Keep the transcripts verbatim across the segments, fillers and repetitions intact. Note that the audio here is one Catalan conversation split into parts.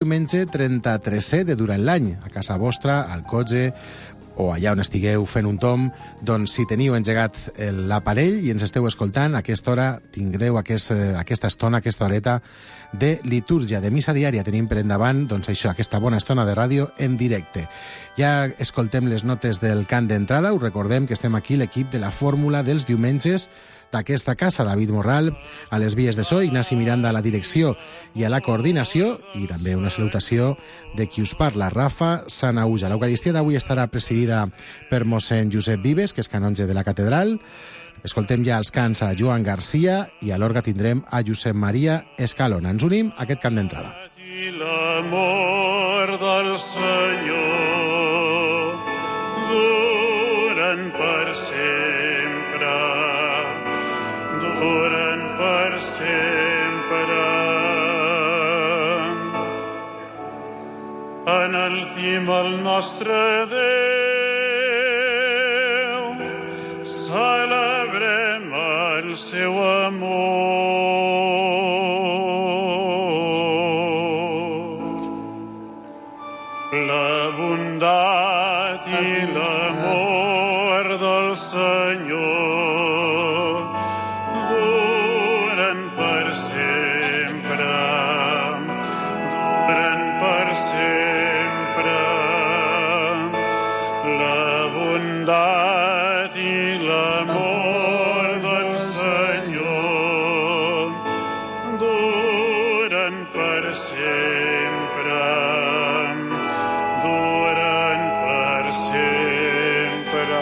diumenge trenta-tresè de durant l'any, a casa vostra, al cotxe, o allà on estigueu fent un tom, doncs si teniu engegat l'aparell i ens esteu escoltant, a aquesta hora tindreu aquest, aquesta estona, aquesta horeta de litúrgia, de missa diària. Tenim per endavant, doncs això, aquesta bona estona de ràdio en directe. Ja escoltem les notes del cant d'entrada, us recordem que estem aquí l'equip de la fórmula dels diumenges d'aquesta casa, David Morral, a les vies de so, Ignasi Miranda a la direcció i a la coordinació, i també una salutació de qui us parla, Rafa Sanauja. L'Eucaristia d'avui estarà presidida per mossèn Josep Vives, que és canonge de la catedral. Escoltem ja els cants a Joan Garcia i a l'orga tindrem a Josep Maria Escalona. Ens unim a aquest cant d'entrada. L'amor del Senyor duren per sempre, duren per sempre. Enaltim el nostre Déu, celebrem el seu amor. La bondat i l'amor del Senyor duren per sempre, duren per sempre. La bondat i l'amor del Senyor duren per sempre, duren per sempre.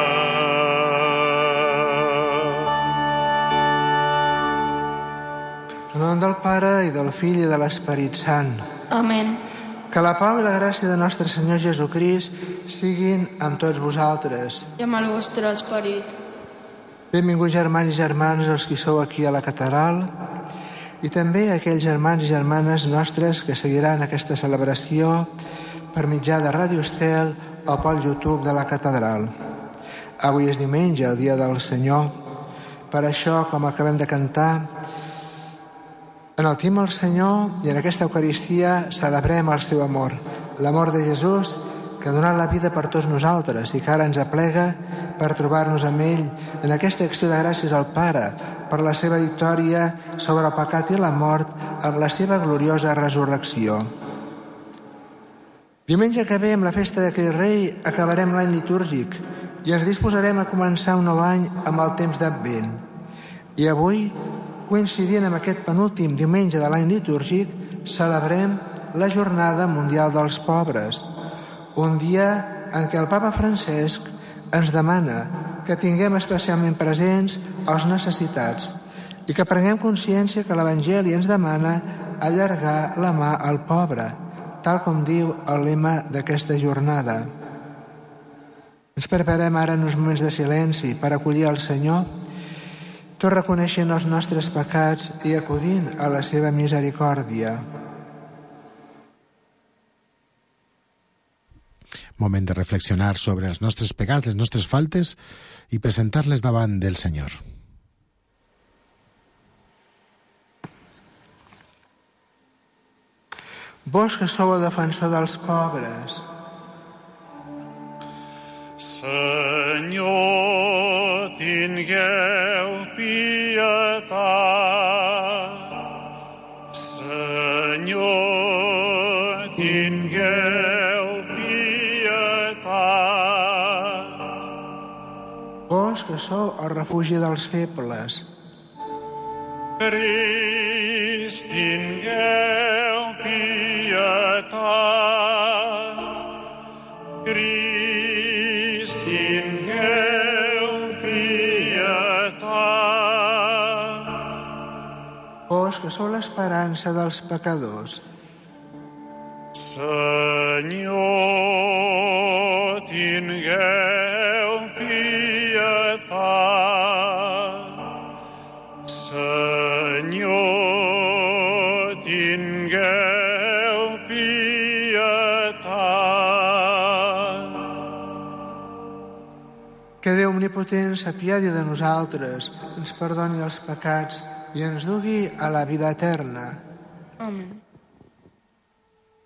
En nom del Pare, i del Fill, i de l'Esperit Sant. Amén. Que la pau i la gràcia de nostre Senyor Jesucrist siguin amb tots vosaltres. I amb el vostre esperit. Benvinguts germans i germanes els que sou aquí a la catedral, i també aquells germans i germanes nostres que seguiran aquesta celebració per mitjà de Ràdio Estel o pel YouTube de la catedral. Avui és diumenge, el dia del Senyor. Per això, com acabem de cantar, enaltim el Senyor i en aquesta Eucaristia celebrem el seu amor, l'amor de Jesús que ha donat la vida per tots nosaltres i que ara ens aplega per trobar-nos amb ell en aquesta acció de gràcies al Pare per la seva victòria sobre el pecat i la mort amb la seva gloriosa resurrecció. Diumenge que ve, amb la festa de Crist Rei, acabarem l'any litúrgic i ens disposarem a començar un nou any amb el temps d'Advent. I avui, coincidint amb aquest penúltim diumenge de l'any litúrgic, celebrem la Jornada Mundial dels Pobres, un dia en què el Papa Francesc ens demana que tinguem especialment presents els necessitats i que prenguem consciència que l'Evangeli ens demana allargar la mà al pobre, tal com diu el lema d'aquesta jornada. Ens preparem ara en uns moments de silenci per acollir el Senyor, tot reconeixent els nostres pecats i acudint a la seva misericòrdia. Moment de reflexionar sobre els nostres pecats, les nostres faltes i presentar-les davant del Senyor. Vós que sou el defensor dels pobres, Senyor, tingueu pietat. Senyor, tingueu pietat. vós que sou el refugi dels febles, Crist, tingueu pietat. Crist, tingueu pietat. vós que sou l'esperança dels pecadors, Senyor, tingueu pietat. Senyor, tingueu pietat. Que Déu omnipotent s'apiadi de nosaltres, ens perdoni els pecats i ens dugui a la vida eterna. Amén.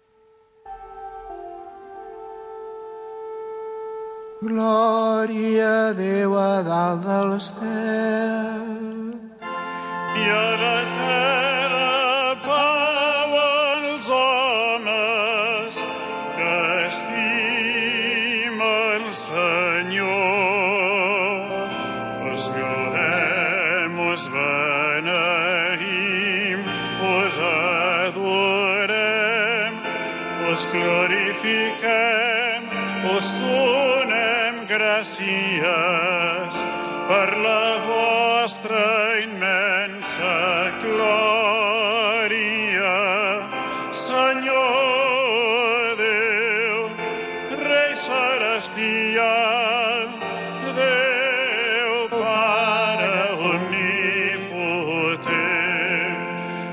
Glòria a Déu a dalt del cel. I a la terra pau als homes que estima el Senyor. Us lloem, us beneïm, us adorem, us glorifiquem, us donem gràcies per la vostra immensa glòria. Senyor Déu, Rei celestial, Déu Pare omnipotent,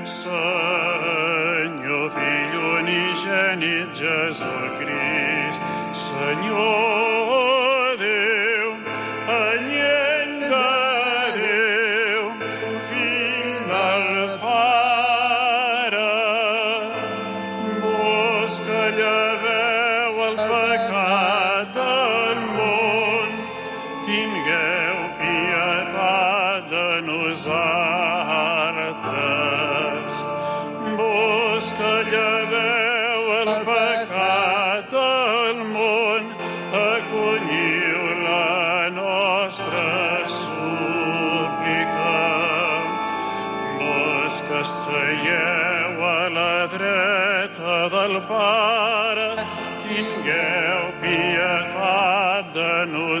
Senyor Fill unigènit Jesucrist, Senyor Déu, anyell de Déu, Fill del Pare, vos que lleveu el pecat del món, tingueu pietat de nosaltres. Vos que lleveu el pecat del món, acolliu la nostra súplica. Vos que seieu a la dreta del Pare, tingueu pietat de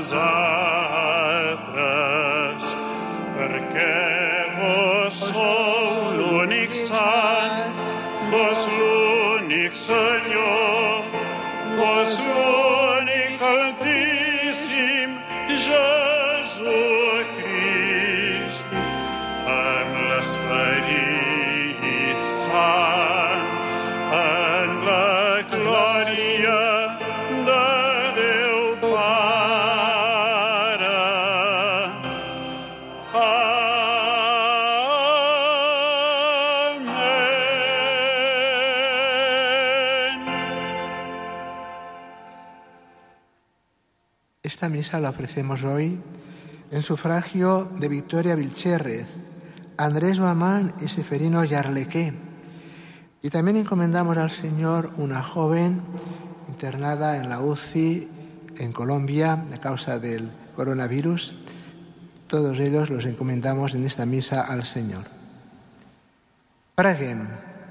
nosaltres, perquè vos sou l'únic sant, vos l'únic Senyor, vos l'únic Altíssim Jesucrist, amb l'Esperit Sant, en la glòria de Déu Pare. Esta misa la ofrecemos hoy en sufragio de Victoria Vilchérrez, Andrés Mamán y Seferino Yarlequé. Y también encomendamos al Señor una joven internada en la U C I en Colombia a causa del coronavirus. Todos ellos los encomendamos en esta misa al Señor. Preguem.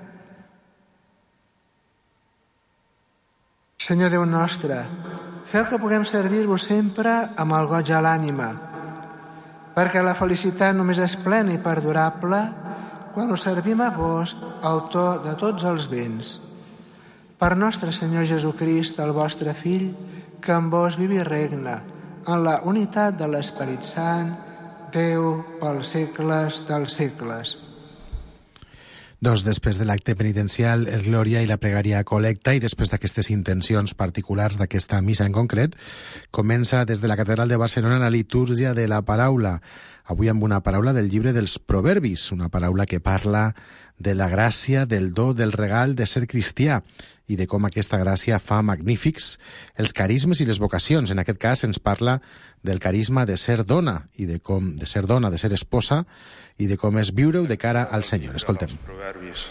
Senyor Déu nostre, feu que puguem servir-vos sempre amb el goig a l'ànima, perquè la felicitat només és plena i perdurable quan us servim a vos, autor de tots els béns. Per nostre Senyor Jesucrist, el vostre Fill, que amb vos viu i regna, en la unitat de l'Esperit Sant, Déu pels segles dels segles. Doncs després de l'acte penitencial, el Glòria i la pregària col·lecta, i després d'aquestes intencions particulars d'aquesta missa en concret, comença des de la Catedral de Barcelona la litúrgia de la paraula. Avui amb una paraula del llibre dels Proverbis, una paraula que parla de la gràcia, del do, del regal de ser cristià i de com aquesta gràcia fa magnífics els carismes i les vocacions. En aquest cas ens parla del carisma de ser dona i de com de ser dona, de ser esposa i de com és viure-ho de cara al Senyor. Escoltem. Proverbis.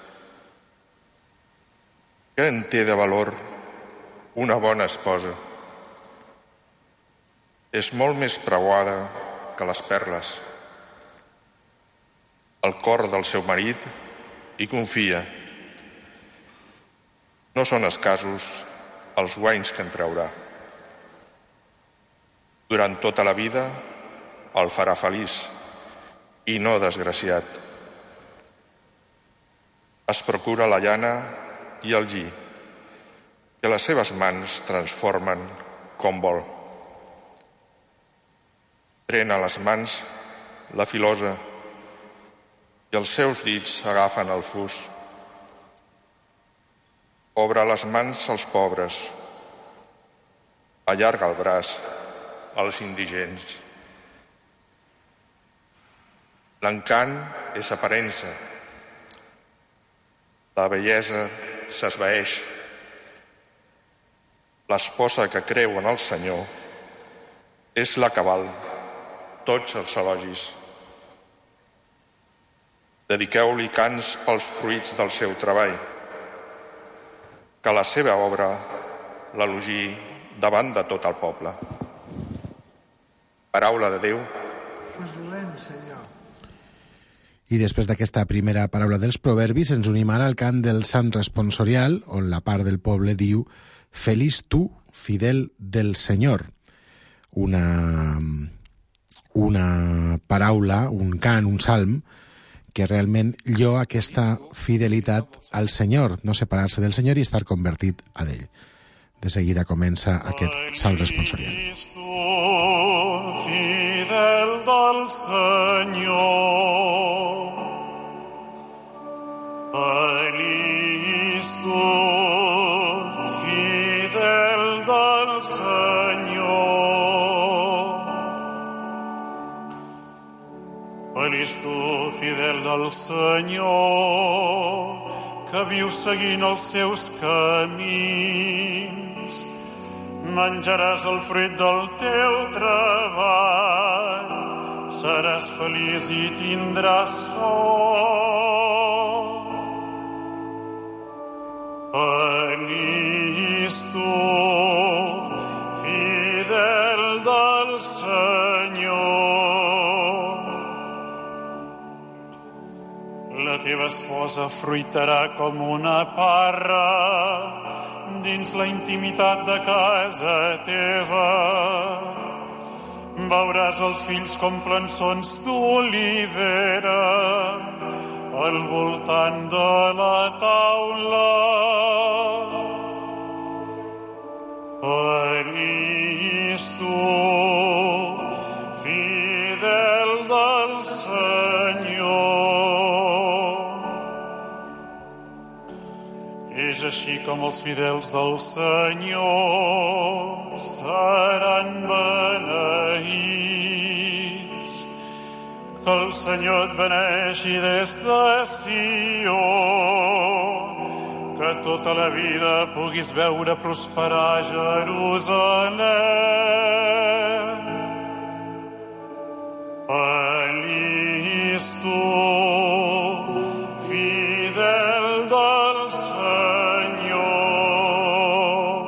Què en té de valor una bona esposa? És molt més preuada que les perles. El cor del seu marit hi confia. No són escassos els guanys que en traurà. Durant tota la vida el farà feliç i no desgraciat. Es procura la llana i el lli, que les seves mans transformen com vol. Pren a les mans la filosa i els seus dits agafen el fus. Obre les mans als pobres, allarga el braç als indigents. L'encant és aparença, la bellesa s'esvaeix. L'esposa que creu en el Senyor és la que val tots els elogis. Dediqueu-li cants pels fruits del seu treball, que la seva obra l'elogi davant de tot el poble. Paraula de Déu. Us volem, Senyor. I després d'aquesta primera paraula dels proverbis ens unim ara al cant del Sant Responsorial, on la part del poble diu «Feliç tu, fidel del Senyor». Una, una paraula, un cant, un salm, que realment lloa aquesta fidelitat al Senyor, no separar-se del Senyor i estar convertit a ell. De seguida comença aquest Salm Responsorial. Feliç tu, fidel del Senyor. Feliç tu, fidel del Senyor. Feliç tu, fidel del Senyor, que viu seguint els seus camins. Menjaràs el fruit del teu treball, seràs feliç i tindràs sort. Feliç tu, fidel del Senyor. La teva esposa fruitarà com una parra dins la intimitat de casa teva. Veuràs els fills com plançons d'olivera al voltant de la taula. Feliç tu, fidel del Senyor. És així com els fidels del Senyor seran beneïts. Que el Senyor et beneixi des de Sió, que tota la vida puguis veure prosperar Jerusalem. Feliç tu, fidel del Senyor.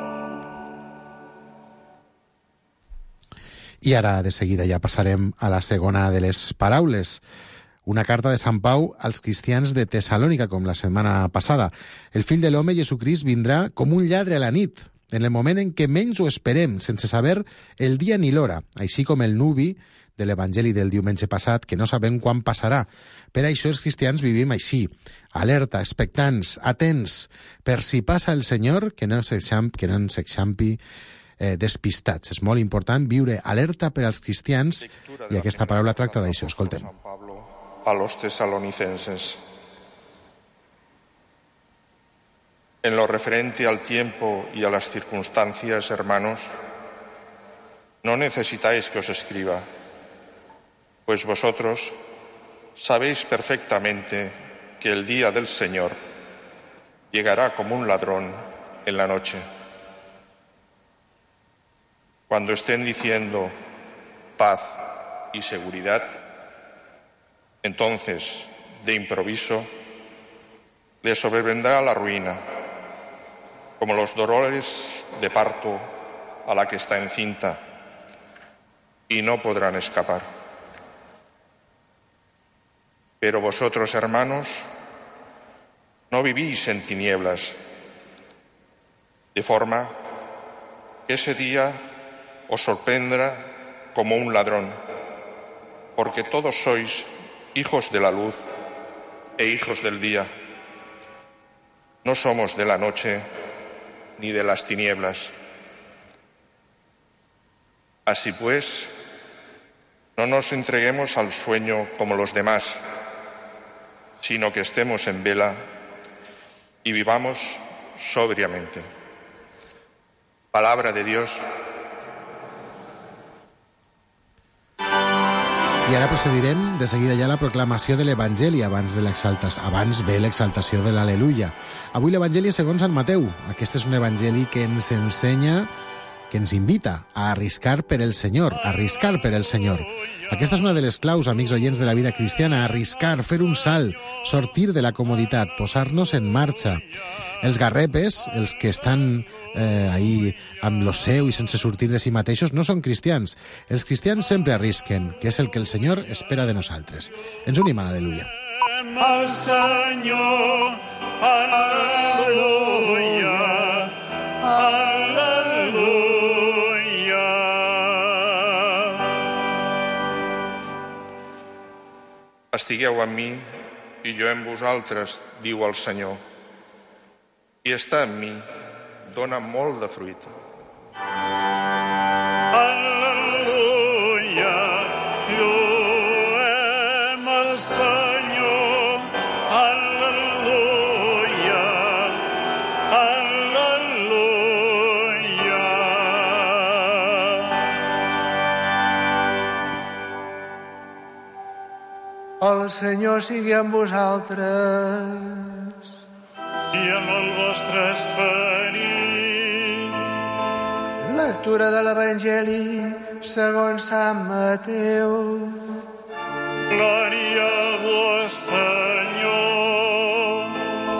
I ara, de seguida, ja passarem a la segona de les paraules. Una carta de Sant Pau als cristians de Tessalònica, com la setmana passada. El fill de l'home, Jesucrist, vindrà com un lladre a la nit, en el moment en què menys ho esperem, sense saber el dia ni l'hora, així com el nuvi de l'Evangeli del diumenge passat, que no sabem quan passarà. Per això els cristians vivim així, alerta, expectants, atents, per si passa el Senyor, que no s'exampi, que no ens exampi eh, despistats. És molt important viure alerta per als cristians, i aquesta paraula tracta d'això. Escoltem. A los tesalonicenses. En lo referente al tiempo y a las circunstancias, hermanos, no necesitáis que os escriba, pues vosotros sabéis perfectamente que el día del Señor llegará como un ladrón en la noche. Cuando estén diciendo paz y seguridad, entonces, de improviso, les sobrevendrá la ruina, como los dolores de parto a la que está encinta, y no podrán escapar. Pero vosotros, hermanos, no vivís en tinieblas, de forma que ese día os sorprenderá como un ladrón, porque todos sois hijos de la luz e hijos del día. No somos de la noche ni de las tinieblas. Así pues, no nos entreguemos al sueño como los demás, sino que estemos en vela y vivamos sobriamente. Palabra de Dios. I ara procedirem de seguida ja a la proclamació de l'Evangeli abans de l'exaltació. Abans ve l'exaltació de l'Aleluia. Avui l'Evangeli és segons Sant Mateu. Aquest és un Evangeli que ens ensenya que ens invita a arriscar per el Senyor, a arriscar per el Senyor. Aquesta és una de les claus, amics oients de la vida cristiana, arriscar, fer un salt, sortir de la comoditat, posar-nos en marxa. Els garrepes, els que estan eh, ahí amb lo seu i sense sortir de si mateixos, no són cristians. Els cristians sempre arrisquen, que és el que el Senyor espera de nosaltres. Ens unim a l'Aleluia. Al Senyor, aleluia, aleluia. Estigueu amb mi i jo en vosaltres, diu el Senyor. Qui està en mi dona molt de fruit. Aleluia, lluem el Senyor. Aleluia, aleluia. El Senyor sigui amb vosaltres. I amb el vostre esperit. Lectura de l'Evangeli segons Sant Mateu. Glòria a vos, Senyor.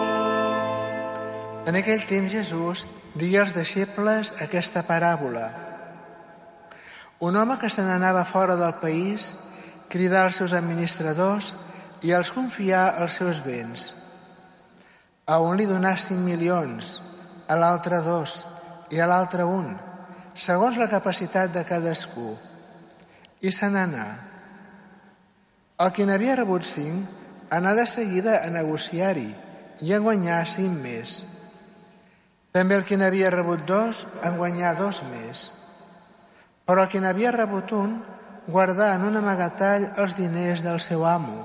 En aquell temps Jesús digué als deixebles aquesta paràbola. Un home que se n'anava fora del país cridà als seus administradors i els confià els seus béns. A un li donà cinc milions, a l'altre dos i a l'altre un, segons la capacitat de cadascú. I se n'anà. El que n'havia rebut cinc anà de seguida a negociar-hi i a guanyar cinc més. També el que n'havia rebut dos en guanyà dos més. Però el que n'havia rebut un guardà en un amagatall els diners del seu amo.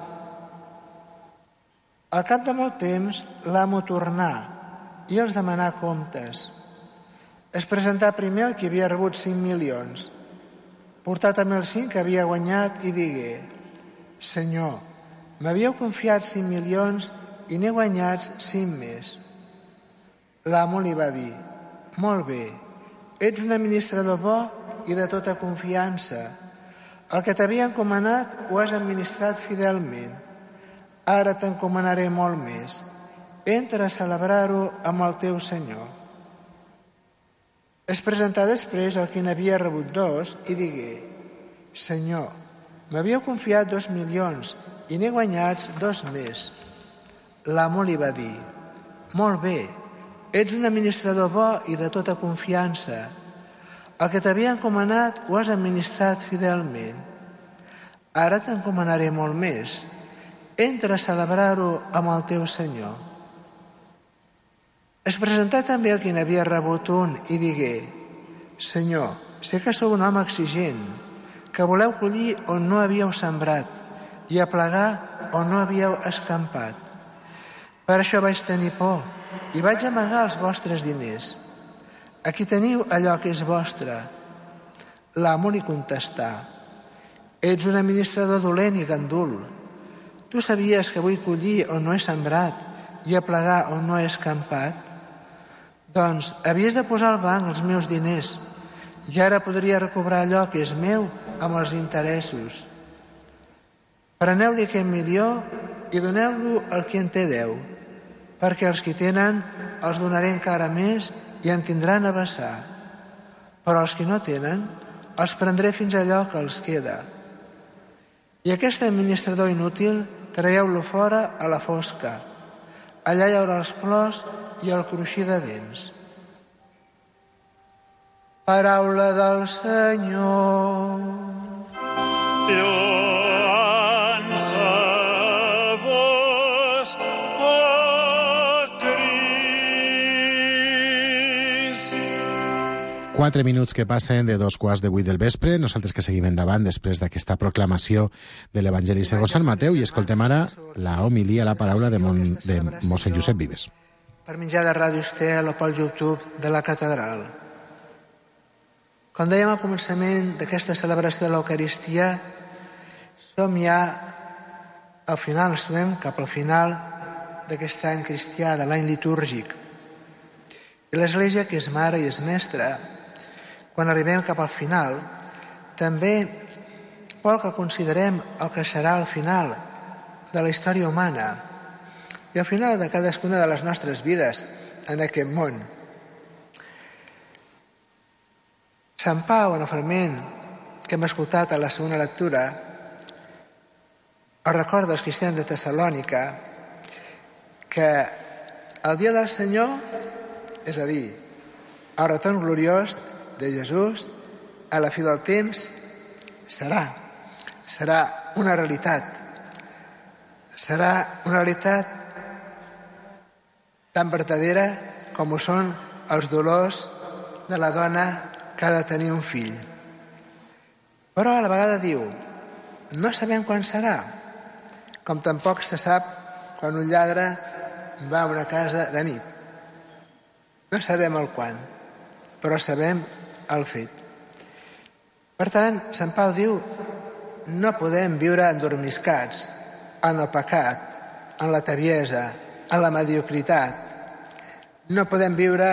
Al cap de molt temps, l'amo tornà i els demanà comptes. Es presentà primer el que havia rebut cinc milions. Portà també els cinc que havia guanyat i digué: Senyor, m'havíeu confiat cinc milions i n'he guanyats cinc més. L'amo li va dir: Molt bé, ets un administrador bo i de tota confiança. El que t'havia encomanat ho has administrat fidelment. Ara t'encomanaré molt més. Entra a celebrar-ho amb el teu senyor. Es presentà després el que n'havia rebut dos i digué: Senyor, m'havíeu confiat dos milions i n'he guanyats dos més. L'amo li va dir: Molt bé, ets un administrador bo i de tota confiança. El que t'havia encomanat ho has administrat fidelment. Ara t'encomanaré molt més. Entra a celebrar-ho amb el teu senyor. Es presentà també el que n'havia rebut un i digué: Senyor, sé que sou un home exigent, que voleu collir on no havíeu sembrat i aplegar on no havíeu escampat. Per això vaig tenir por i vaig amagar els vostres diners. Aquí teniu allò que és vostre. L'amo li contestà: Ets un administrador dolent i gandul. Tu sabies que vull collir on no he sembrat i aplegar on no he escampat? Doncs havies de posar al banc els meus diners i ara podria recobrar allò que és meu amb els interessos. Preneu-li aquest milió i doneu-lo al qui en té deu, perquè els que tenen els donaré encara més i en tindran a vessar. Però els que no tenen els prendré fins allò que els queda. I aquest administrador inútil traieu-lo fora a la fosca. Allà hi haurà els plors i el cruixir de dents. Paraula del Senyor. Lloança a vos, oh Crist. Quatre minuts que passen de dos quarts de vuit del vespre. Nosaltres que seguim endavant després d'aquesta proclamació de l'Evangeli segons Sant Mateu i escoltem ara la homilia, la paraula de, Mon, de mossèn Josep Vives. Per mitjà de Ràdio Estel o pel YouTube de la catedral. Com dèiem al començament d'aquesta celebració de l'Eucaristia, som ja al final, ens trobem cap al final d'aquest any cristià, de l'any litúrgic. I l'Església, que és mare i és mestra, quan arribem cap al final, també vol que considerem el que serà el final de la història humana i el final de cadascuna de les nostres vides en aquest món. Sant Pau, en el fragment que hem escoltat a la segona lectura, el recorda als cristians de Tessalònica que el dia del Senyor, és a dir, el retorn gloriós de Jesús a la fi del temps, serà, serà una realitat. Serà una realitat tan vertadera com ho són els dolors de la dona que ha de tenir un fill. Però a la vegada diu, no sabem quan serà, com tampoc se sap quan un lladre va a una casa de nit. No sabem el quan, però sabem el fet. Per tant, Sant Pau diu, no podem viure endormiscats en el pecat, en la tebiesa, en la mediocritat. No podem viure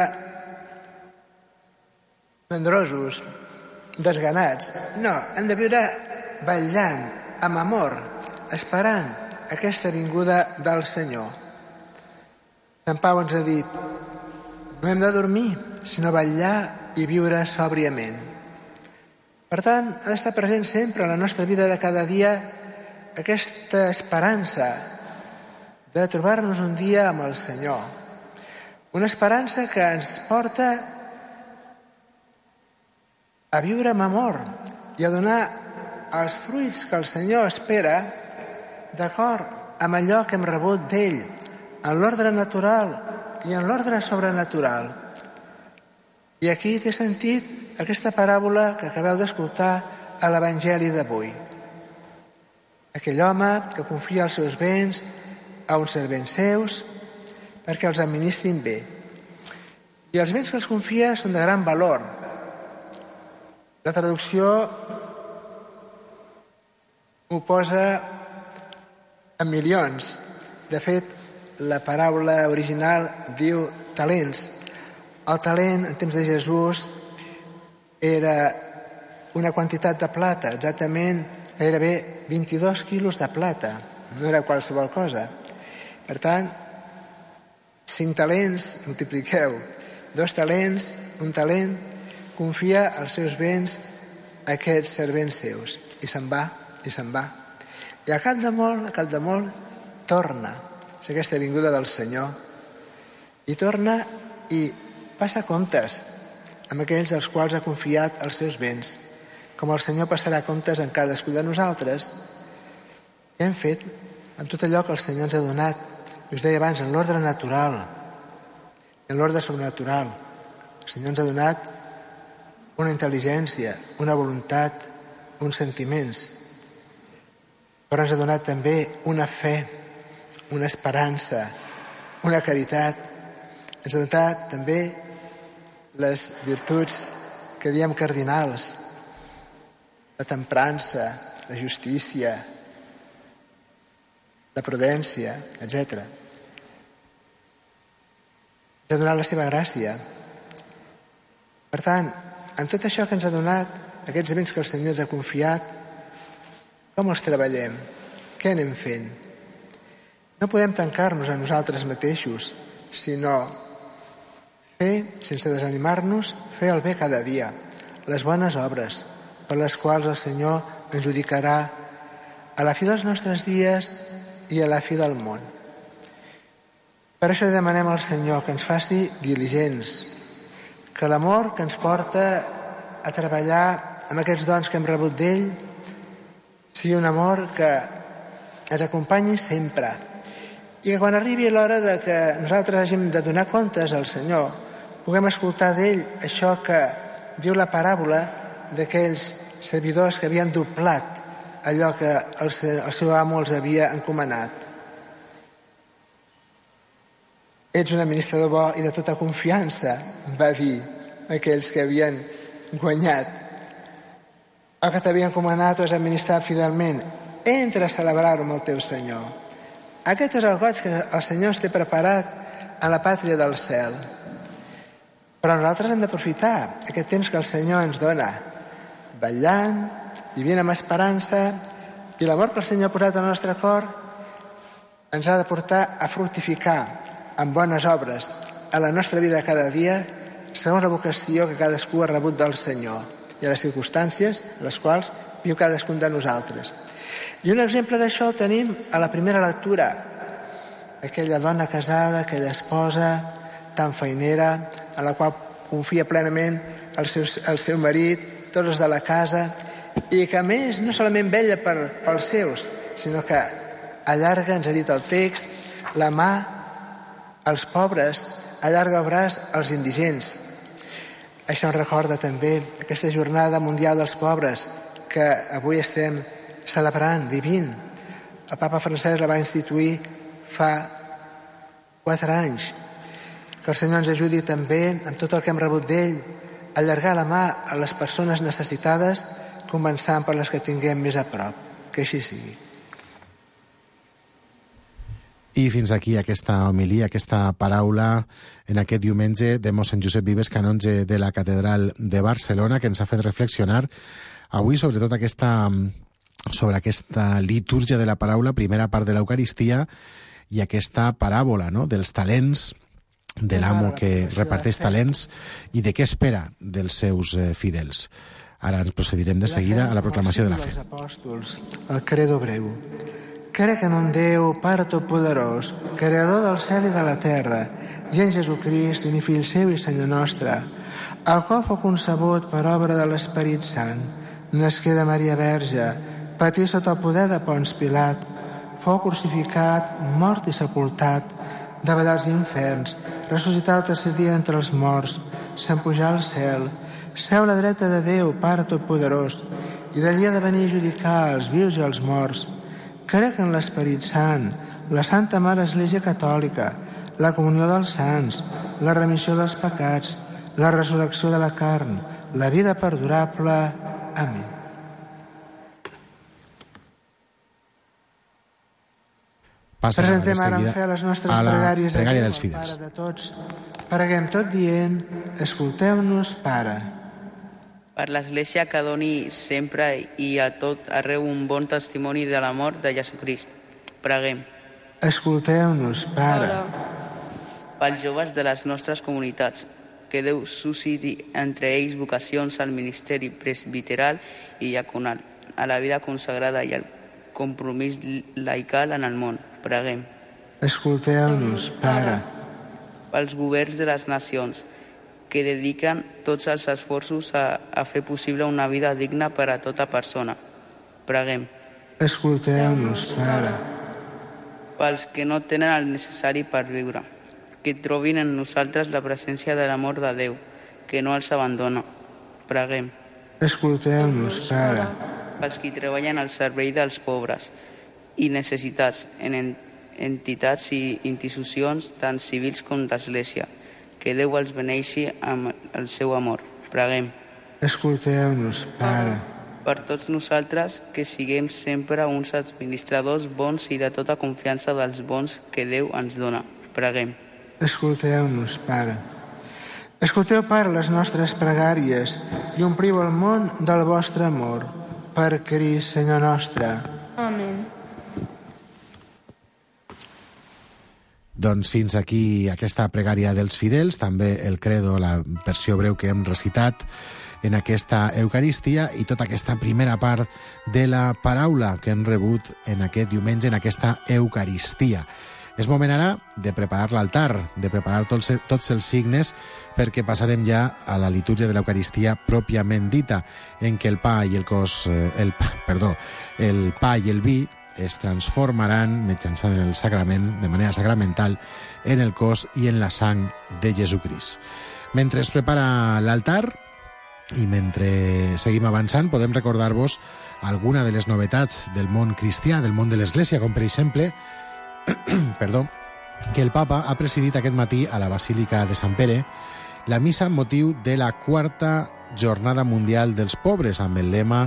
mandrosos, desganats. No, hem de viure vetllant, amb amor, esperant aquesta vinguda del Senyor. Sant Pau ens ha dit, no hem de dormir, sinó vetllar i viure sòbriament. Per tant, ha d'estar present sempre en la nostra vida de cada dia aquesta esperança de trobar-nos un dia amb el Senyor. Una esperança que ens porta a viure amb amor i a donar els fruits que el Senyor espera d'acord amb allò que hem rebut d'ell, en l'ordre natural i en l'ordre sobrenatural. I aquí té sentit aquesta paràbola que acabeu d'escoltar a l'Evangeli d'avui. Aquell home que confia els seus béns a uns servents seus perquè els administrin bé. I els béns que els confia són de gran valor. La traducció ho posa en milions. De fet, la paraula original diu talents. El talent, en temps de Jesús, era una quantitat de plata, exactament gairebé vint-i-dos quilos de plata. No era qualsevol cosa. Per tant, cinc talents, multipliqueu. Dos talents, un talent, confia els seus béns a aquests servents seus. I se'n va, i se'n va. I al cap de molt, al cap de molt, torna. És aquesta vinguda del Senyor. I torna i passa comptes amb aquells als quals ha confiat els seus béns, com el Senyor passarà comptes en cadascú de nosaltres. Què hem fet amb tot allò que el Senyor ens ha donat? Us deia abans, en l'ordre natural, en l'ordre sobrenatural. El Senyor ens ha donat una intel·ligència, una voluntat, uns sentiments, però ens ha donat també una fe, una esperança, una caritat. Ens ha donat també les virtuts que diem cardinals, la temprança, la justícia, la prudència, etcètera. Ens ha donat la seva gràcia. Per tant, en tot això que ens ha donat, aquests béns que el Senyor ens ha confiat, com els treballem? Què anem fent? No podem tancar-nos a nosaltres mateixos, sinó fer, sense desanimar-nos, fer el bé cada dia, les bones obres, per les quals el Senyor ens ho dedicarà a la fi dels nostres dies i a la fi del món. Per això demanem al Senyor que ens faci diligents, que l'amor que ens porta a treballar amb aquests dons que hem rebut d'ell sigui un amor que ens acompanyi sempre i que quan arribi l'hora de que nosaltres hàgim de donar comptes al Senyor puguem escoltar d'ell això que diu la paràbola d'aquells servidors que havien doblat allò que el seu amo els havia encomanat. Ets un administrador bo i de tota confiança, va dir aquells que havien guanyat. El que t'havia encomanat ho has administrat fidelment. Entra a celebrar-ho amb el teu Senyor. Aquest és el goig que el Senyor ens té preparat a la pàtria del cel. Però nosaltres hem d'aprofitar aquest temps que el Senyor ens dona, vetllant, vivint amb esperança, i l'amor que el Senyor ha posat al nostre cor ens ha de portar a fructificar amb bones obres a la nostra vida cada dia, segons la vocació que cadascú ha rebut del Senyor i a les circumstàncies en les quals viu cadascun de nosaltres. I un exemple d'això el tenim a la primera lectura. Aquella dona casada, aquella esposa tan feinera, a la qual confia plenament el seu, el seu marit, tots els de la casa, i que a més no solament vetlla per, pels seus, sinó que allarga, ens ha dit el text, la mà als pobres, allarga el braç als indigents. Això ens recorda també aquesta jornada mundial dels pobres que avui estem celebrant, vivint. El papa Francesc la va instituir fa quatre anys. Que el Senyor ens ajudi també, amb tot el que hem rebut d'ell, a allargar la mà a les persones necessitades, començant per les que tinguem més a prop. Que així sigui. I fins aquí aquesta homilia, aquesta paraula en aquest diumenge de mossèn Josep Vives, canonge de la Catedral de Barcelona, que ens ha fet reflexionar avui sobretot aquesta, sobre aquesta litúrgia de la paraula, primera part de l'Eucaristia, i aquesta paràbola, no?, dels talents, de l'amo que reparteix talents i de què espera dels seus eh, fidels. Ara ens procedirem de seguida a la proclamació de la fe. Apòstols, el credo breu. Crec en un Déu, Pare Totpoderós, creador del cel i de la terra, i en Jesucrist, un fill seu i Senyor nostre, el qual fou concebut per obra de l'Esperit Sant, nasqué de Maria Verge, patí sota el poder de Pons Pilat, fou crucificat, mort i sepultat, davant dels inferns, ressuscitar el tercer dia entre els morts, se'n pujar al cel, seu a la dreta de Déu, Pare Totpoderós, i d'allí ha de venir a judicar els vius i els morts. Crec en l'Esperit Sant, la Santa Mare Església Catòlica, la comunió dels sants, la remissió dels pecats, la resurrecció de la carn, la vida perdurable. Amén. Passem Presentem ara en seguida fe les nostres a la pregàries pregària a dels Déu, fidels. Pare de tots. Preguem tot dient, escolteu-nos, Pare. Per l'Església que doni sempre i a tot arreu un bon testimoni de l'amor de Jesucrist. Preguem. Escolteu-nos, Pare. Pels joves de les nostres comunitats, que Déu susciti entre ells vocacions al ministeri presbiteral i diaconal, a la vida consagrada i al compromís laical en el món. Preguem. Escolteu-nos, Pare. Pels governs de les nacions, que dediquen tots els esforços a, a fer possible una vida digna per a tota persona. Preguem. Escolteu-nos, Pare. Pels que no tenen el necessari per viure, que trobin en nosaltres la presència de l'amor de Déu, que no els abandona. Preguem. Escolteu-nos, Pare. Pels que treballen al servei dels pobres i necessitats en entitats i institucions tant civils com d'Església, que Déu els beneixi amb el seu amor. Preguem. Escolteu-nos, Pare. Per tots nosaltres, que siguem sempre uns administradors bons i de tota confiança dels bons que Déu ens dona. Preguem. Escolteu-nos, Pare. Escolteu, Pare, les nostres pregàries i ompliu el món del vostre amor. Per Crist, Senyor nostre. Amén. Doncs fins aquí aquesta pregària dels fidels, també el credo, la versió breu que hem recitat en aquesta Eucaristia i tota aquesta primera part de la paraula que hem rebut en aquest diumenge, en aquesta Eucaristia. És moment ara de preparar l'altar, de preparar tots, tots els signes perquè passarem ja a la litúrgia de l'Eucaristia pròpiament dita, en què el pa i el cos, el, perdó, el pa i el vi es transformaran mitjançant el sacrament, de manera sacramental, en el cos i en la sang de Jesucrist. Mentre es prepara l'altar i mentre seguim avançant, podem recordar-vos alguna de les novetats del món cristià, del món de l'Església, com per exemple perdó, que el papa ha presidit aquest matí a la Basílica de Sant Pere la missa amb motiu de la quarta Jornada Mundial dels Pobres, amb el lema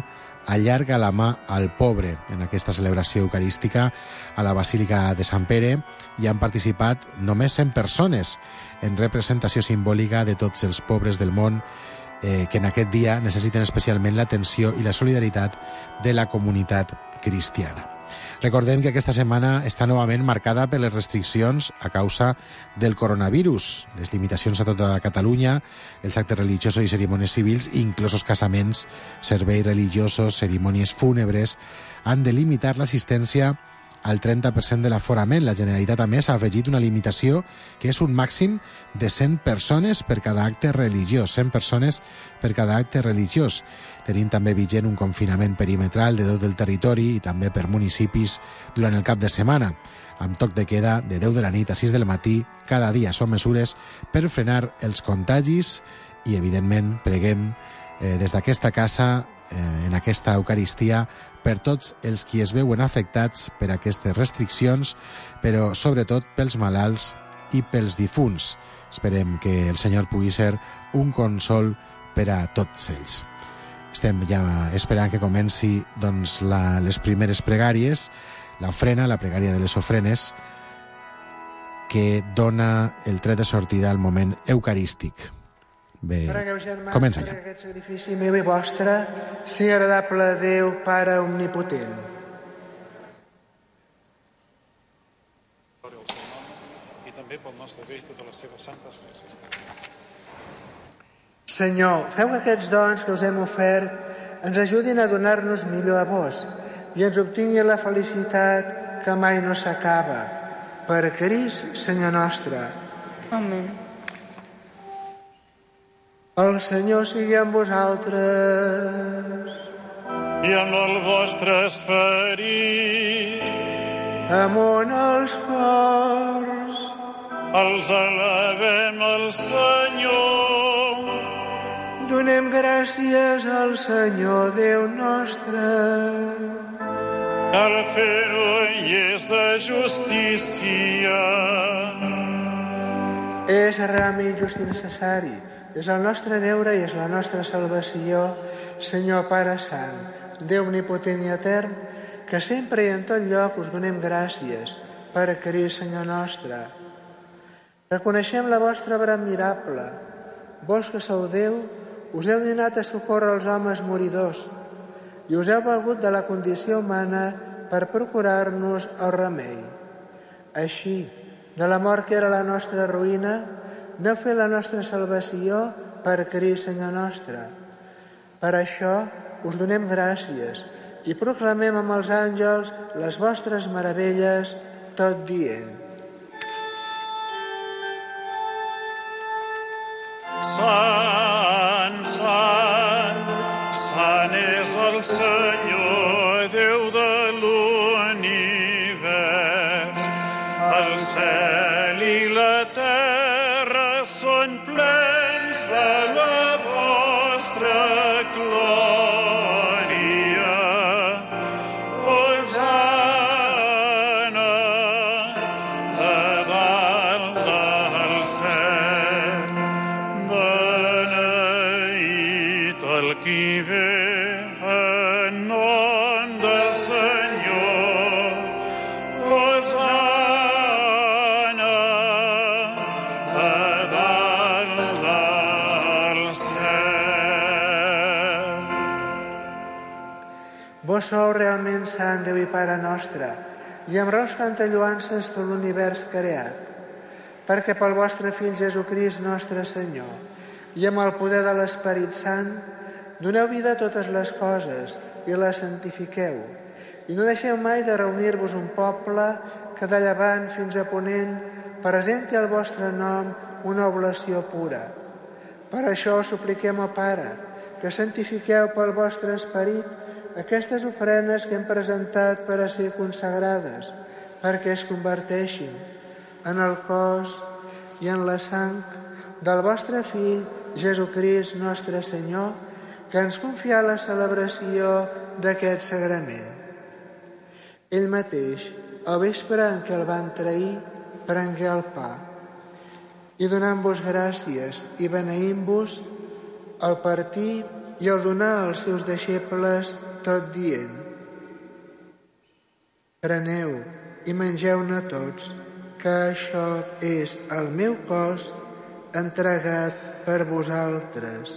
allarga la mà al pobre en aquesta celebració eucarística a la Basílica de Sant Pere. Hi han participat només cent persones en representació simbòlica de tots els pobres del món eh, que en aquest dia necessiten especialment l'atenció i la solidaritat de la comunitat cristiana. Recordem que aquesta setmana està novament marcada per les restriccions a causa del coronavirus, les limitacions a tota Catalunya, els actes religiosos i cerimònies civils, inclosos casaments, serveis religiosos, cerimònies fúnebres, han de limitar l'assistència al trenta per cent de l'aforament. La Generalitat, a més, ha afegit una limitació que és un màxim de cent persones per cada acte religiós, cent persones per cada acte religiós. Tenim també vigent un confinament perimetral de tot el territori i també per municipis durant el cap de setmana, amb toc de queda de deu de la nit a sis del matí cada dia. Són mesures per frenar els contagis i, evidentment, preguem eh, des d'aquesta casa, eh, en aquesta Eucaristia, per tots els qui es veuen afectats per aquestes restriccions, però sobretot pels malalts i pels difunts. Esperem que el Senyor pugui ser un consol per a tots ells. Estem ja esperant que comenci doncs, la, les primeres pregàries, l'ofrena, la pregària de les ofrenes, que dona el tret de sortida al moment eucarístic. Bé, Pregueu, germans, comença ja. perquè aquest sacrifici meu i vostre sigui agradable a Déu, Pare Omnipotent. I també pel nostre bé i tota la seva santa església. Senyor, feu que aquests dons que us hem ofert ens ajudin a donar-nos millor a vos i ens obtingui la felicitat que mai no s'acaba. Per Crist, Senyor nostre. Amén. El Senyor sigui amb vosaltres. I amb el vostre esperit Amunt els cors. els alabem al Senyor. Donem gràcies al Senyor Déu nostre. Cal fer-ho i és de justícia. És realment just i necessari. És el nostre deure i és la nostra salvació, Senyor Pare Sant, Déu omnipotent i etern, que sempre i en tot lloc us donem gràcies per Crist, Senyor nostre. Reconeixem la vostra obra admirable. Vos que sou Déu, us heu donat a socórrer els homes moridors i us heu valgut de la condició humana per procurar-nos el remei. Així, de la mort que era la nostra ruïna, n'heu fet la nostra salvació per Crist, Senyor nostre. Per això us donem gràcies i proclamem amb els àngels les vostres meravelles, tot dient: Sant, sant, sant és el Senyor, Déu de l'univers. El cel i la terra són plens de la vostra glòria. Hosana a dalt del cel. Beneït el qui ve en nom del Senyor. Hosana a dalt del cel. Vos sou realment sant, Déu i Pare nostre, i amb raó canta lloances tot l'univers creat, perquè pel vostre Fill Jesucrist nostre Senyor i amb el poder de l'Esperit Sant doneu vida a totes les coses i les santifiqueu, i no deixeu mai de reunir-vos un poble que de llevant fins a ponent presenti al vostre nom una oblació pura. Per això us supliquem, ó Pare, que santifiqueu pel vostre Esperit aquestes ofrenes que hem presentat per a ser consagrades, perquè es converteixin en el cos i en la sang del vostre Fill, Jesucrist nostre Senyor, que ens confia la celebració d'aquest sagrament. Ell mateix, al vespre en què el van trair, prengué el pa i donant-vos gràcies i beneint-vos, el partir i el donar als seus deixebles, tot dient: preneu i mengeu-ne tots, que això és el meu cos entregat per vosaltres.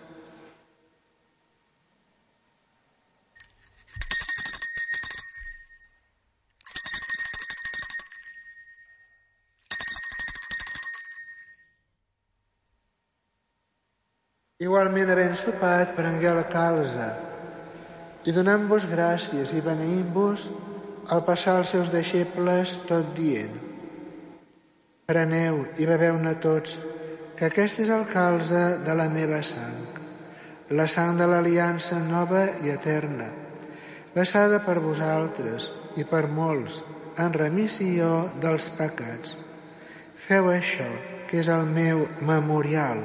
Igualment, havent sopat, prengué la calze i donant-vos gràcies i beneint-vos, al passar als seus deixebles, tot dient: preneu i beveu-ne tots, que aquest és el calze de la meva sang, la sang de l'aliança nova i eterna, vessada per vosaltres i per molts en remissió dels pecats. Feu això, que és el meu memorial.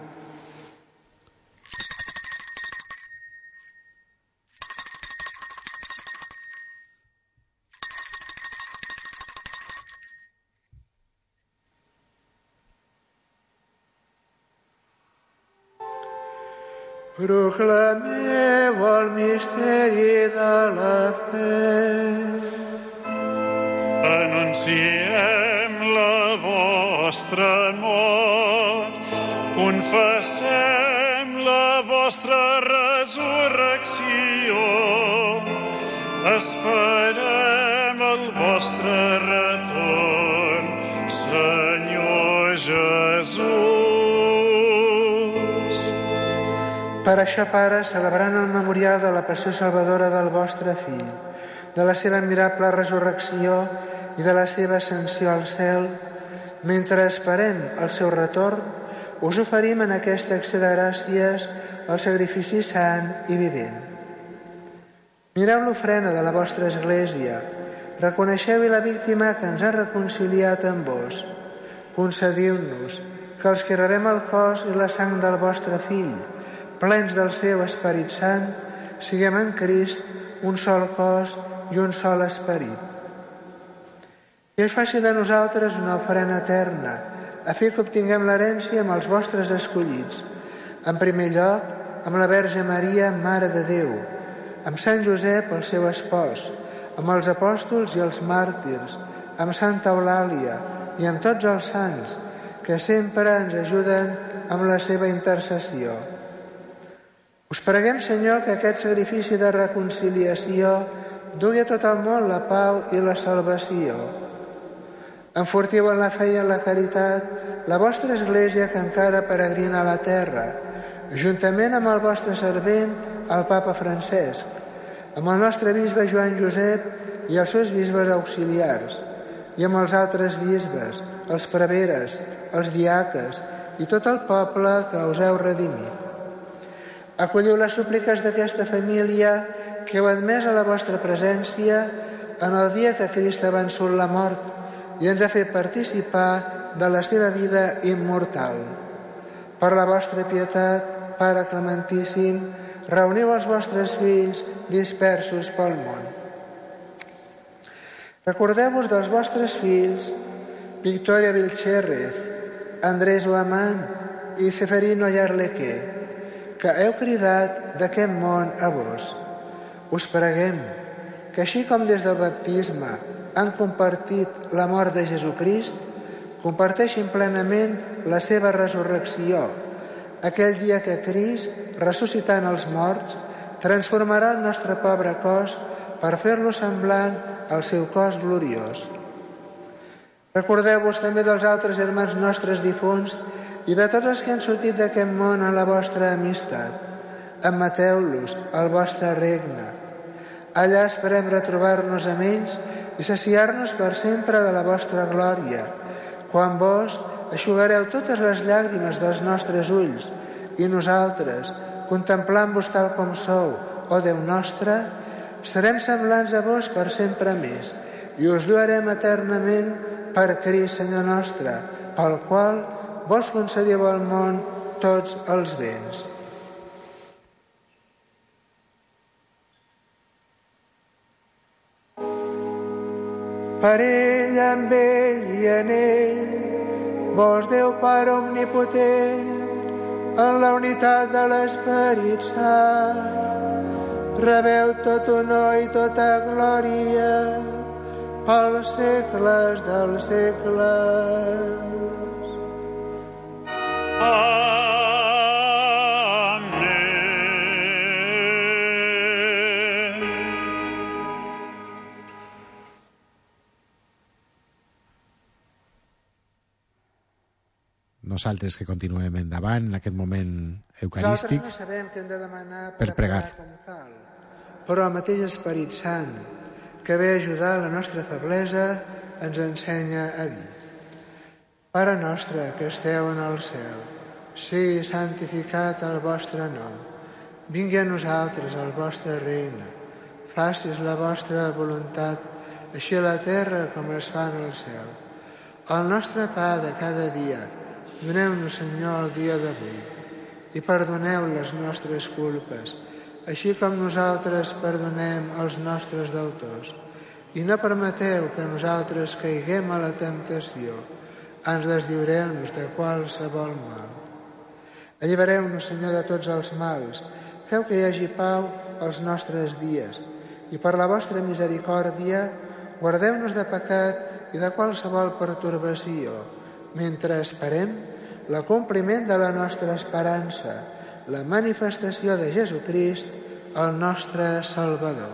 Proclameu el misteri de la fe. Anunciem la vostra mort, confessem la vostra resurrecció, esperem el vostre retorn, Senyor Jesús. Per això, Pare, celebrant el memorial de la passió salvadora del vostre Fill, de la seva admirable resurrecció i de la seva ascensió al cel, mentre esperem el seu retorn, us oferim en aquesta acció de gràcies el sacrifici sant i vivent. Mireu l'ofrena de la vostra Església, reconeixeu-hi la víctima que ens ha reconciliat amb vos. Concediu-nos que els que rebem el cos i la sang del vostre Fill, plens del seu Esperit Sant, siguem en Crist un sol cos i un sol esperit. I ell faci de nosaltres una ofrena eterna, a fi que obtinguem l'herència amb els vostres escollits. En primer lloc, amb la Verge Maria, Mare de Déu, amb Sant Josep, el seu espòs, amb els apòstols i els màrtirs, amb Santa Eulàlia i amb tots els sants, que sempre ens ajuden amb la seva intercessió. Us preguem, Senyor, que aquest sacrifici de reconciliació dugui a tot el món la pau i la salvació. Enfortiu en la fe i en la caritat la vostra Església que encara peregrina a la terra, juntament amb el vostre servent, el Papa Francesc, amb el nostre bisbe Joan Josep i els seus bisbes auxiliars, i amb els altres bisbes, els preveres, els diaques i tot el poble que us heu redimit. Acolliu les súpliques d'aquesta família que heu admès a la vostra presència en el dia que Crist ha vençut la mort i ens ha fet participar de la seva vida immortal. Per la vostra pietat, Pare Clementíssim, reuniu els vostres fills dispersos pel món. Recordeu-vos dels vostres fills Victoria Vilchérrez, Andrés Oamán i Ceferino Yarlequé, que heu cridat d'aquest món a vos. Us preguem que així com des del baptisme han compartit la mort de Jesucrist, comparteixin plenament la seva resurrecció, aquell dia que Crist, ressuscitant els morts, transformarà el nostre pobre cos per fer-lo semblant al seu cos gloriós. Recordeu-vos també dels altres germans nostres difunts i de tots els que han sortit d'aquest món en la vostra amistat. Admeteu-los al vostre regne. Allà esperem retrobar-nos amb ells i saciar-nos per sempre de la vostra glòria, quan vos eixugareu totes les llàgrimes dels nostres ulls i nosaltres, contemplant-vos tal com sou, ó Déu nostre, serem semblants a vos per sempre més i us lluarem eternament per Crist, Senyor nostre, pel qual vos concediu al món tots els béns. Per ell, amb ell i en ell, vos Déu Pare omnipotent, en la unitat de l'Esperit Sant, rebeu tot honor i tota glòria pels segles dels segles. Nosaltres que continuem endavant en aquest moment eucarístic Nosaltres no sabem què hem de demanar per pregar. com cal, però el mateix Esperit Sant, que ve a ajudar la nostra feblesa, ens ensenya a dir: Pare nostre que esteu en el cel, sigui santificat el vostre nom. Vingui a nosaltres el vostre regne. Facis la vostra voluntat, així a la terra com es fa en el cel. El nostre pa de cada dia, doneu-nos, Senyor, el dia d'avui, i perdoneu les nostres culpes, així com nosaltres perdonem als nostres deutors. I no permeteu que nosaltres caiguem a la temptació, ens deslliureu-nos de qualsevol mal. Allibereu-nos, Senyor, de tots els mals, feu que hi hagi pau als nostres dies, i per la vostra misericòrdia guardeu-nos de pecat i de qualsevol pertorbació, mentre esperem l'acompliment de la nostra esperança, la manifestació de Jesucrist, el nostre Salvador.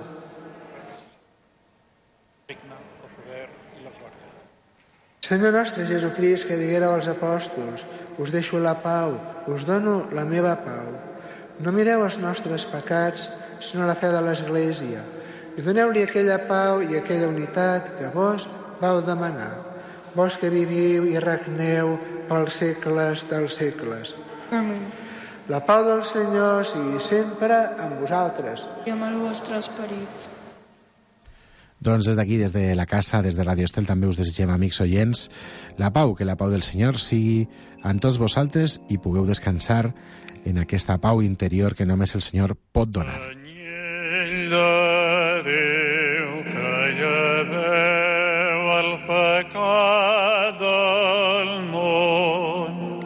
Senyor nostre Jesucrist, que diguéreu als apòstols: us deixo la pau, us dono la meva pau. No mireu els nostres pecats, sinó la fe de l'Església, i doneu-li aquella pau i aquella unitat que vos vau demanar. Vos que viviu i regneu pels segles dels segles. Amén. La pau del Senyor sigui sempre amb vosaltres. I amb el vostre esperit. Doncs des d'aquí, des de la casa, des de Radio Estel, també us desitgem, amics oients, la pau, que la pau del Senyor sigui amb tots vosaltres i pugueu descansar en aquesta pau interior que només el Senyor pot donar. Anyell de Déu que lleveu el pecat del món,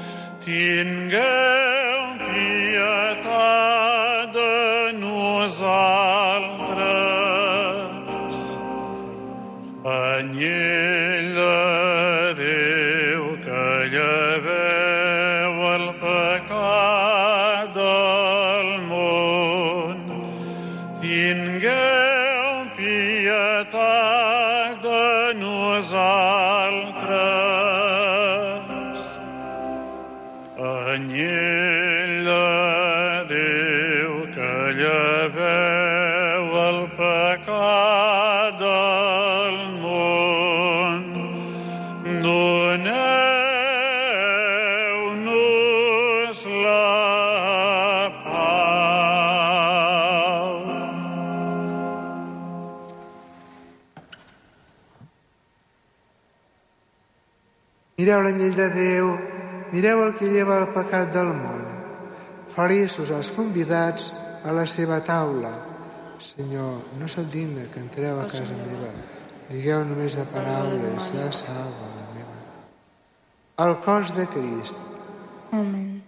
tingueu pietat de nosaltres. Anyell de Déu que lleveu el pecat del món, tingueu pietat de nosaltres. Anyell de Déu que lleveu el pecat del món, doneu-nos la pau. Mireu l'anyell de Déu, mireu el que lleva el pecat del món. Feliços els convidats a la seva taula. Senyor, no sóc digne que entreu a casa meva. Digueu només la paraula i serà salva la meva. El cos de Crist. Amén.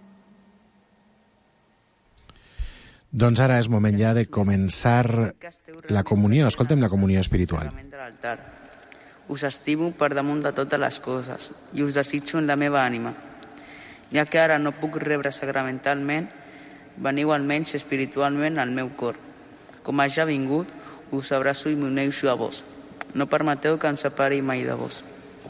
Doncs ara és moment ja de començar la comunió. Escoltem la comunió espiritual. Us estimo per damunt de totes les coses i us desitjo en la meva ànima. Ja que ara no puc rebre sacramentalment, veniu almenys espiritualment al meu cor. Com ja vingut, us abraço i m'uneixo a vos. No permeteu que em separi mai de vos.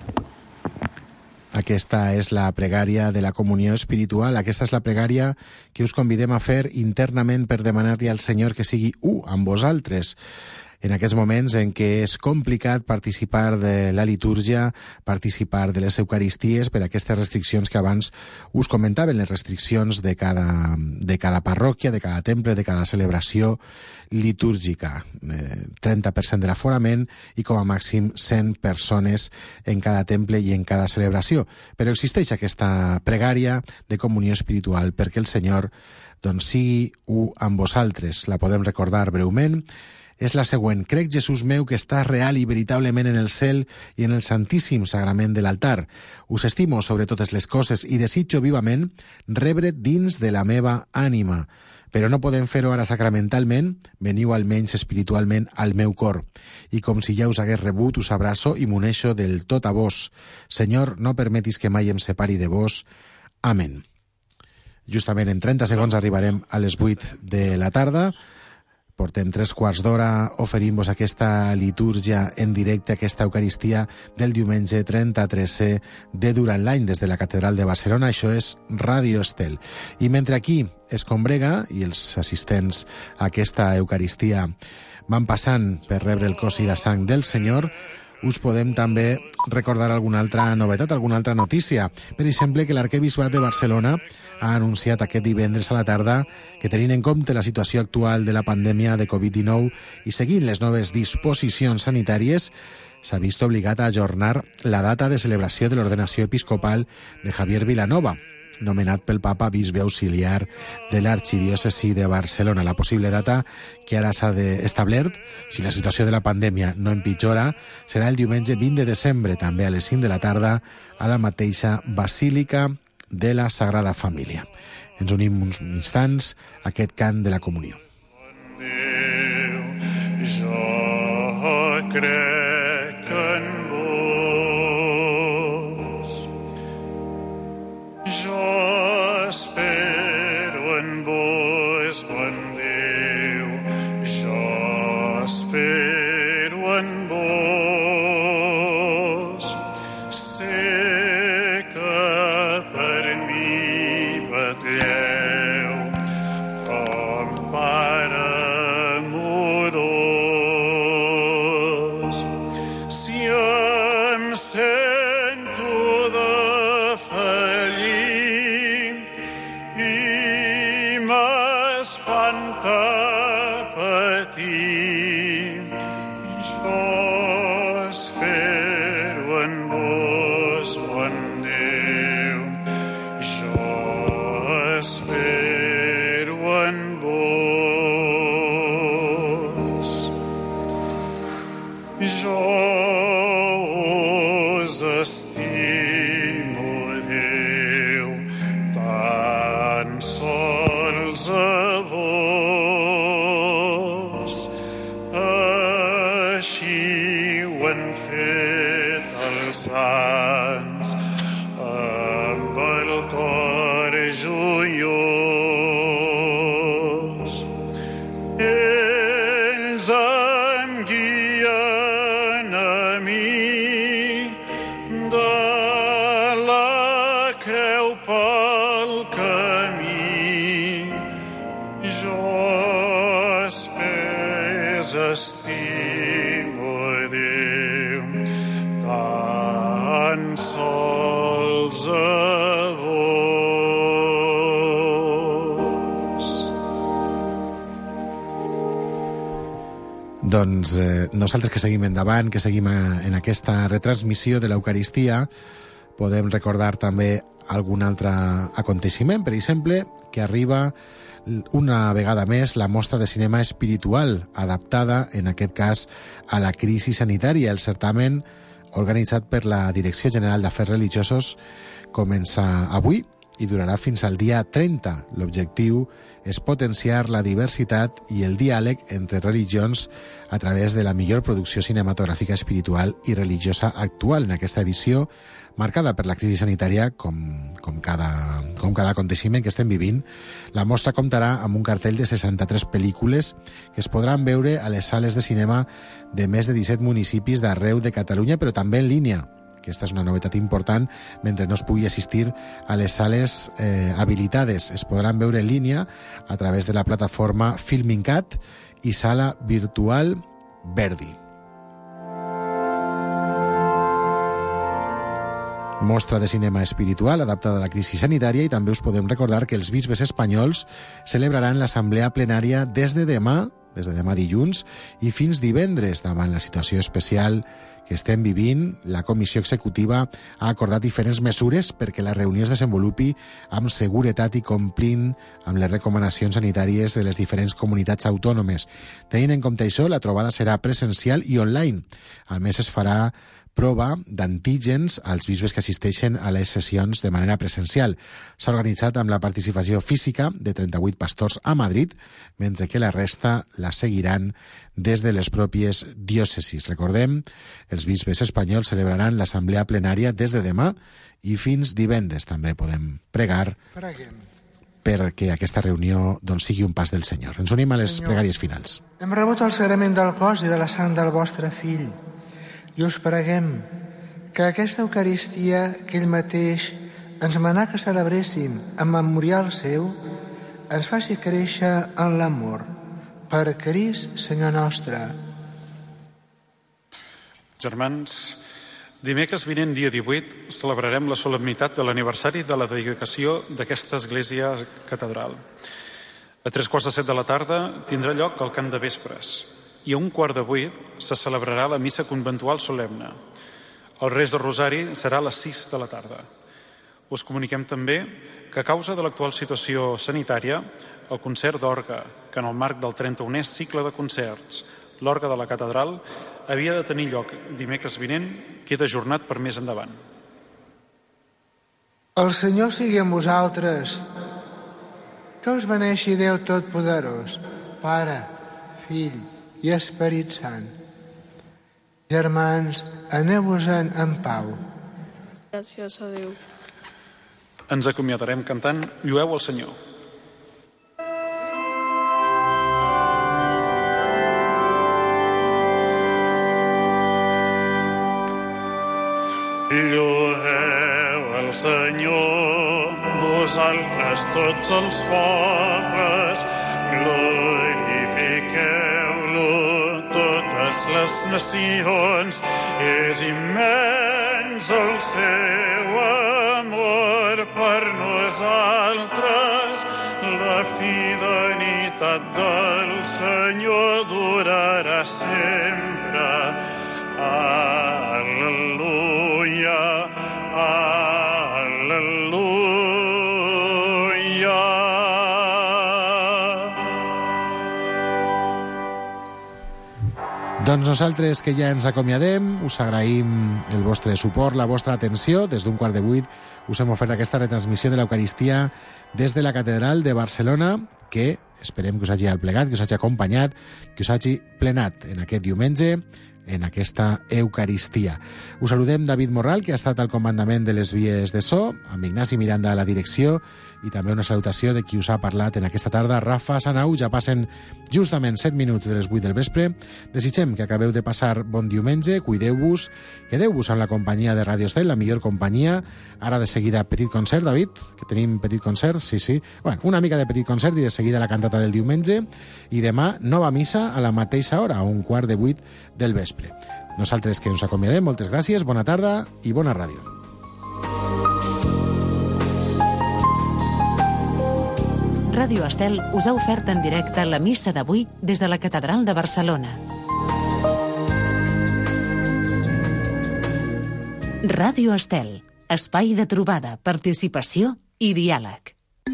Aquesta és la pregària de la comunió espiritual. Aquesta és la pregària que us convidem a fer internament per demanar-li al Senyor que sigui u amb vosaltres. En aquests moments en què és complicat participar de la litúrgia, participar de les eucaristies per aquestes restriccions que abans us comentaven, les restriccions de cada, de cada parròquia, de cada temple, de cada celebració litúrgica. Eh, trenta per cent de l'aforament i com a màxim cent persones en cada temple i en cada celebració. Però existeix aquesta pregària de comunió espiritual perquè el Senyor doncs, sigui u amb vosaltres. La podem recordar breument. és la següent. Crec, Jesús meu, que estàs real i veritablement en el cel i en el santíssim sagrament de l'altar. Us estimo sobre totes les coses i desitjo vivament rebre't dins de la meva ànima. Però no podem fer-ho ara sacramentalment, veniu almenys espiritualment al meu cor. I com si ja us hagués rebut, us abraço i m'uneixo del tot a vos. Senyor, no permetis que mai em separi de vos. Amén. Justament en trenta segons arribarem a les vuit de la tarda. Portem tres quarts d'hora oferint-vos aquesta litúrgia en directe, aquesta Eucaristia del diumenge trenta-tresè de durant l'any des de la Catedral de Barcelona. Això és Ràdio Estel. I mentre aquí es combrega i els assistents a aquesta Eucaristia van passant per rebre el cos i la sang del Senyor, us podem també recordar alguna altra novetat, alguna altra notícia. Per exemple, que l'Arquebisbat de Barcelona ha anunciat aquest divendres a la tarda que, tenint en compte la situació actual de la pandèmia de covid dinou i seguint les noves disposicions sanitàries, s'ha vist obligat a ajornar la data de celebració de l'ordenació episcopal de Javier Vilanova, nomenat pel papa bisbe auxiliar de l'arxidiòcesi de Barcelona. La possible data que ara s'ha establert, si la situació de la pandèmia no empitjora, serà el diumenge vint de desembre, també a les cinc de la tarda, a la mateixa Basílica de la Sagrada Família. Ens unim uns instants a aquest cant de la comunió. Jo crec en vos, jo espero en vos, bon Déu, jo espero en vos. Sé que per mi batlleu com Pare amorós. Si em sento defallir i m'espanta patir, jo espero en vos, bon Déu, jo espero en vos. Jo us estimo, Déu, tan sols a vos. Així ho han fet els sants amb el cor joiós. Ells em guien a mi de la creu pel camí. Jo espès estimo, Déu, tan sols a vos. Doncs eh, nosaltres que seguim endavant, que seguim a, en aquesta retransmissió de l'Eucaristia, podem recordar també algun altre aconteixement, per exemple, que arriba una vegada més la mostra de cinema espiritual, adaptada, en aquest cas, a la crisi sanitària. El certamen, organitzat per la Direcció General d'Afers Religiosos, comença avui i durarà fins al dia trenta. L'objectiu és potenciar la diversitat i el diàleg entre religions a través de la millor producció cinematogràfica espiritual i religiosa actual. En aquesta edició, marcada per la crisi sanitària, com, com, cada, com cada aconteixement que estem vivint, la mostra comptarà amb un cartell de seixanta-tres pel·lícules que es podran veure a les sales de cinema de més de disset municipis d'arreu de Catalunya, però també en línia. Aquesta és una novetat important, mentre no es pugui assistir a les sales eh, habilitades. Es podran veure en línia a través de la plataforma Filmincat i sala virtual Verdi. Mostra de cinema espiritual adaptada a la crisi sanitària, i també us podem recordar que els bisbes espanyols celebraran l'assemblea plenària des de demà des de demà dilluns i fins divendres. Davant la situació especial que estem vivint, la Comissió Executiva ha acordat diferents mesures perquè la reunió es desenvolupi amb seguretat i complint amb les recomanacions sanitàries de les diferents comunitats autònomes. Tenint en compte això, la trobada serà presencial i online. A més, es farà prova d'antígens als bisbes que assisteixen a les sessions de manera presencial. S'ha organitzat amb la participació física de trenta-vuit pastors a Madrid, mentre que la resta la seguiran des de les pròpies diòcesis. Recordem, els bisbes espanyols celebraran l'assemblea plenària des de demà i fins divendres. També podem pregar Preguem. perquè aquesta reunió doncs, sigui un pas del Senyor. Ens unim a les Senyor, pregàries finals. Hem rebut el sagrament del cos i de la sang del vostre fill. I us preguem que aquesta Eucaristia que ell mateix ens manà que celebréssim en memorial seu ens faci créixer en l'amor. Per Crist, Senyor nostre. Germans, dimecres vinent, dia divuit, celebrarem la solemnitat de l'aniversari de la dedicació d'aquesta església catedral. A tres quarts de set de la tarda tindrà lloc el cant de vespres i a un quart de vuit se celebrarà la missa conventual solemne. El rest del rosari serà a les sis de la tarda. Us comuniquem també que a causa de l'actual situació sanitària, el concert d'orgue, que en el marc del trenta-unè cicle de concerts, l'orgue de la catedral, havia de tenir lloc dimecres vinent, queda ajornat per més endavant. El Senyor sigui amb vosaltres. Que us beneixi Déu Totpoderós, Pare, Fill i Esperit Sant. Germans, aneu-vos-en en pau. Gràcies a Déu. Ens acomiadarem cantant Llueu al Senyor. Llueu al Senyor, vosaltres tots els pobles, glorifiqueu-lo totes les nacions. És immens el seu amor per nosaltres, la fidelitat del Senyor durarà sempre. Al·leluia, al·leluia. Doncs nosaltres, que ja ens acomiadem, us agraïm el vostre suport, la vostra atenció. Des d'un quart de vuit us hem ofert aquesta retransmissió de l'Eucaristia des de la Catedral de Barcelona, que esperem que us hagi plegat, que us hagi acompanyat, que us hagi plenat en aquest diumenge, en aquesta Eucaristia. Us saludem David Morral, que ha estat al comandament de les vies de so, amb Ignasi Miranda a la direcció, i també una salutació de qui us ha parlat en aquesta tarda, Rafa Sanau. Ja passen justament set minuts de les vuit del vespre. Desitgem que acabeu de passar bon diumenge, cuideu-vos, quedeu-vos amb la companyia de Radio Estel, la millor companyia. Ara de seguida petit concert, David, que tenim petit concert, sí, sí. Bueno, una mica de petit concert i de seguida la cantata del diumenge. I demà nova missa a la mateixa hora, a un quart de vuit del vespre. Nosaltres que ens acomiadem, moltes gràcies, bona tarda i bona ràdio. Ràdio Estel us ha ofert en directe la missa d'avui des de la Catedral de Barcelona. Ràdio Estel, espai de trobada, participació i diàleg.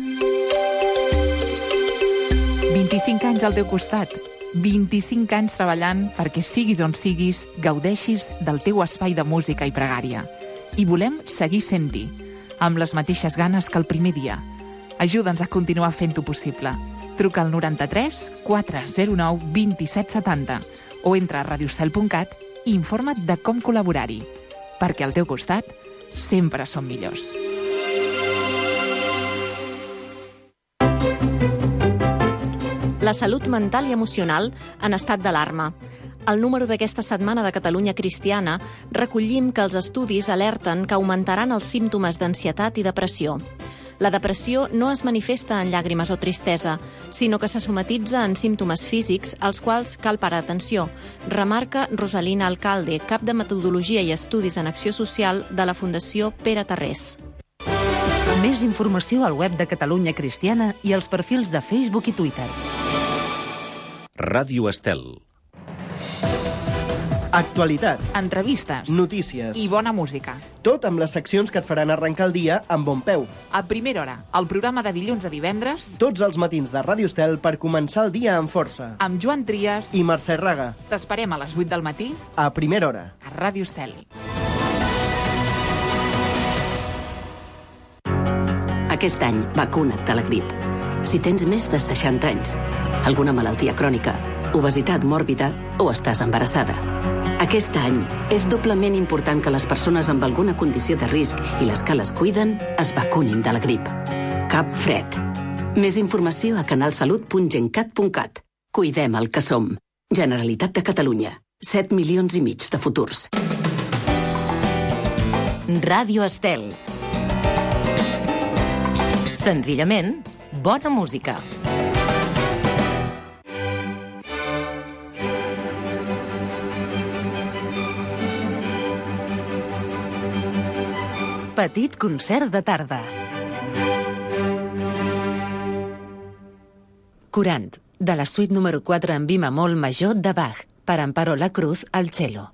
vint-i-cinc anys al teu costat, vint-i-cinc anys treballant perquè siguis on siguis, gaudeixis del teu espai de música i pregària. I volem seguir sent-hi, amb les mateixes ganes que el primer dia. Ajuda'ns a continuar fent-ho possible. Truca al noranta-tres quatre zero nou dos set setanta o entra a radiostel punt cat i informa't de com col·laborar-hi. Perquè al teu costat sempre som millors. La salut mental i emocional en estat d'alarma. Al número d'aquesta setmana de Catalunya Cristiana recollim que els estudis alerten que augmentaran els símptomes d'ansietat i depressió. La depressió no es manifesta en llàgrimes o tristesa, sinó que se somatitza en símptomes físics als quals cal parar atenció, remarca Rosalina Alcalde, cap de Metodologia i Estudis en Acció Social de la Fundació Pere Tarrés. Més informació al web de Catalunya Cristiana i als perfils de Facebook i Twitter. Ràdio Estel. Actualitat, entrevistes, notícies i bona música. Tot amb les seccions que et faran arrencar el dia amb bon peu. A primera hora, el programa de dilluns a divendres, Tots els matins de Ràdio Estel per començar el dia amb força. amb Joan Trias. I Mercè Raga. T'esperem a les vuit del matí A primera hora. a Ràdio Estel. Aquest any, vacuna't de la grip. Si tens més de seixanta anys, alguna malaltia crònica, obesitat mòrbida o estàs embarassada. Aquest any és doblement important que les persones amb alguna condició de risc i les que les cuiden es vacunin de la grip. Cap fred. Més informació a canalsalut punt gencat punt cat. Cuidem el que som. Generalitat de Catalunya. set milions i mig de futurs. Ràdio Estel. Senzillament, bona música. Petit concert de tarda. Curant, de la suite número quatre en mi bemol major de Bach, per Amparo La Cruz al cello.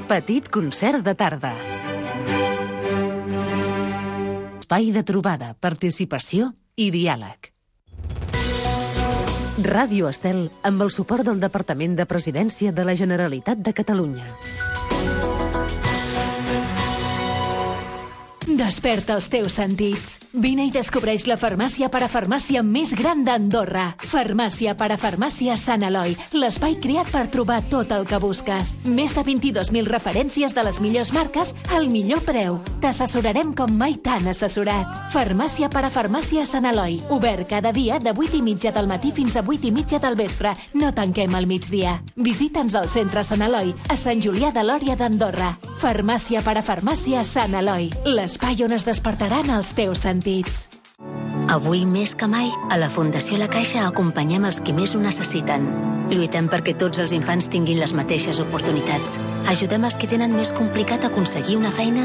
Petit concert de tarda. Espai de trobada, participació i diàleg. Ràdio Estel, amb el suport del Departament de Presidència de la Generalitat de Catalunya. Desperta els teus sentits. Vine i descobreix la farmàcia parafarmàcia més gran d'Andorra. Farmàcia parafarmàcia Sant Eloi, l'espai creat per trobar tot el que busques. Més de vint-i-dos mil referències de les millors marques al millor preu. T'assessorarem com mai t'han assessorat. Farmàcia parafarmàcia Sant Eloi, obert cada dia de vuit i mitja del matí fins a vuit i mitja del vespre. No tanquem al migdia. Visita'ns al centre Sant Eloi, a Sant Julià de Lòria d'Andorra. Farmàcia parafarmàcia Sant Eloi, l'espai on es despertaran els teus sentits. Avui més que mai, a la Fundació La Caixa acompanyem els qui més ho necessiten. Lluitem perquè tots els infants tinguin les mateixes oportunitats. Ajudem els que tenen més complicat a aconseguir una feina